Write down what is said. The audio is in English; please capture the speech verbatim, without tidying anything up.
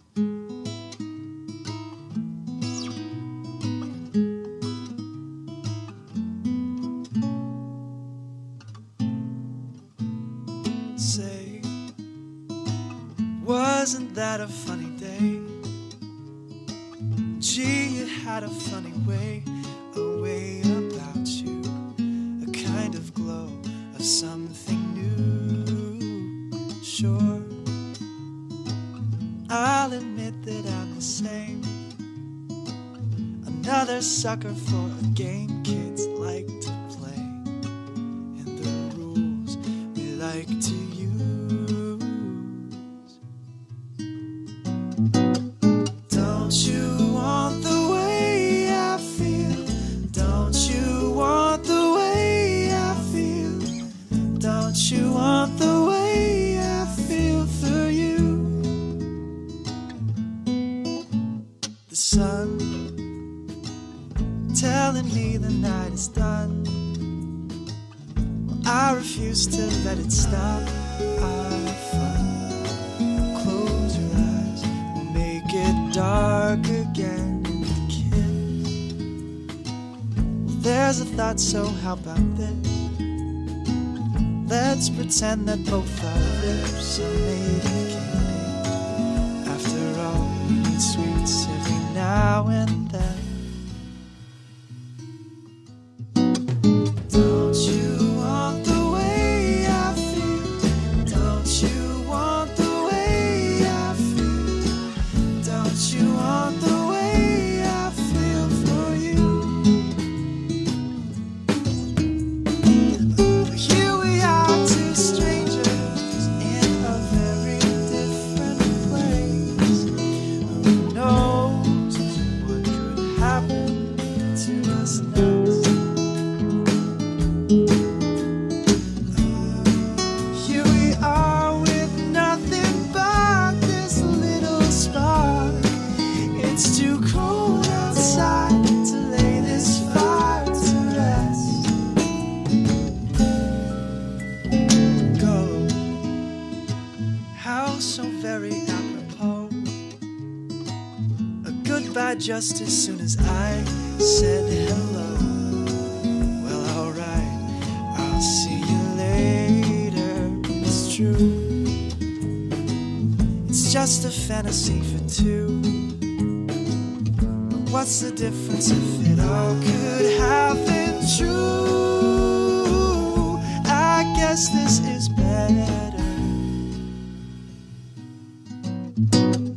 Say, wasn't that a funny day? Gee, you had a funny way, a way about you, a kind of glow of something new. Sure, I'll admit that I'm the same, another sucker for a game kids like to play, and the rules we like to use. Don't you want the way I feel? Don't you want the way I feel? Don't you want the way I feel for you? The sun telling me the night is done. Well, I refuse to let it stop our fun. Close your eyes, we'll make it dark again and kiss. Well, there's a thought, so how about this? Let's pretend that both our lips are made of candy. After all, we need sweets every now and then. Don't you want the way I feel? Don't you want the way I feel? Don't you want the way I feel for you? Here we are, two strangers in a very different place. Who knows what could happen to us next? Here we are with nothing but this little spark. It's too cold outside to lay this fire to rest. Go, how so very apropos. A goodbye just as soon as I said hello. Well, alright, I'll see you later. It's true, it's just a fantasy for two. But what's the difference if it all could have been true? I guess this is better.